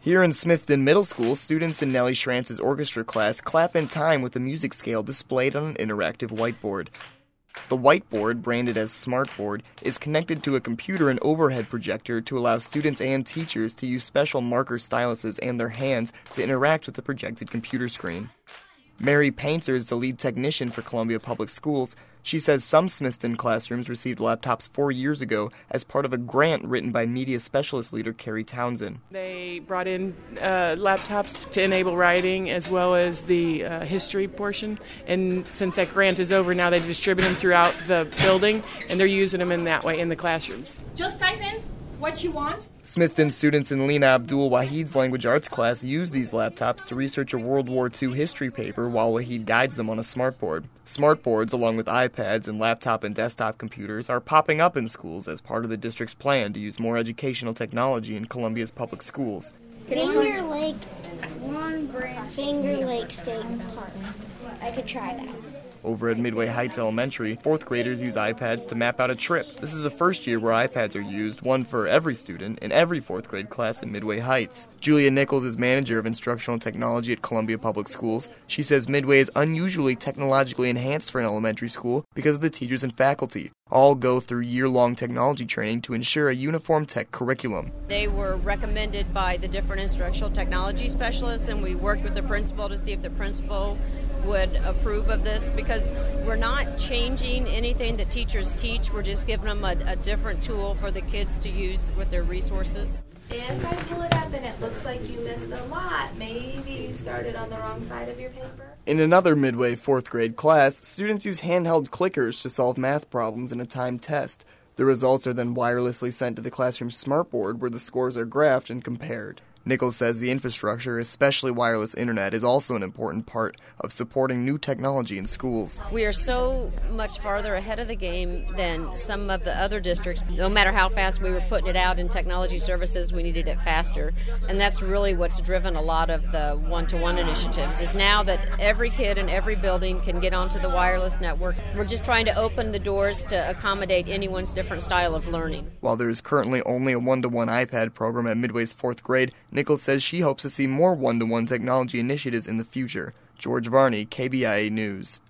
Here in Smithton Middle School, students in Nellie Schrantz's orchestra class clap in time with a music scale displayed on an interactive whiteboard. The whiteboard, branded as Smartboard, is connected to a computer and overhead projector to allow students and teachers to use special marker styluses and their hands to interact with the projected computer screen. Mary Painter is the lead technician for Columbia Public Schools. She says some Smithton classrooms received laptops 4 years ago as part of a grant written by media specialist leader Carrie Townsend. They brought in laptops to enable writing as well as the history portion. And since that grant is over, now they distribute them throughout the building, and they're using them in that way in the classrooms. Just type in what you want. Smithton students in Lena Abdul Wahid's language arts class use these laptops to research a World War II history paper while Wahid guides them on a smartboard. Smartboards, along with iPads and laptop and desktop computers, are popping up in schools as part of the district's plan to use more educational technology in Columbia's public schools. Finger Lake, one branch. Finger Lake State Park. I could try that. Over at Midway Heights Elementary, 4th graders use iPads to map out a trip. This is the first year where iPads are used, one for every student in every 4th grade class at Midway Heights. Julia Nichols is manager of instructional technology at Columbia Public Schools. She says Midway is unusually technologically enhanced for an elementary school because of the teachers and faculty. All go through year-long technology training to ensure a uniform tech curriculum. They were recommended by the different instructional technology specialists, and we worked with the principal to see if the principal would approve of this, because we're not changing anything that teachers teach. We're just giving them a different tool for the kids to use with their resources. If I pull it up and it looks like you missed a lot, maybe you started on the wrong side of your paper. In another Midway 4th grade class, students use handheld clickers to solve math problems in a timed test. The results are then wirelessly sent to the classroom smartboard where the scores are graphed and compared. Nichols says the infrastructure, especially wireless internet, is also an important part of supporting new technology in schools. We are so much farther ahead of the game than some of the other districts. No matter how fast we were putting it out in technology services, we needed it faster. And that's really what's driven a lot of the one-to-one initiatives, is now that every kid in every building can get onto the wireless network. We're just trying to open the doors to accommodate anyone's different style of learning. While there is currently only a one-to-one iPad program at Midway's 4th grade, Nichols says she hopes to see more one-to-one technology initiatives in the future. George Varney, KBIA News.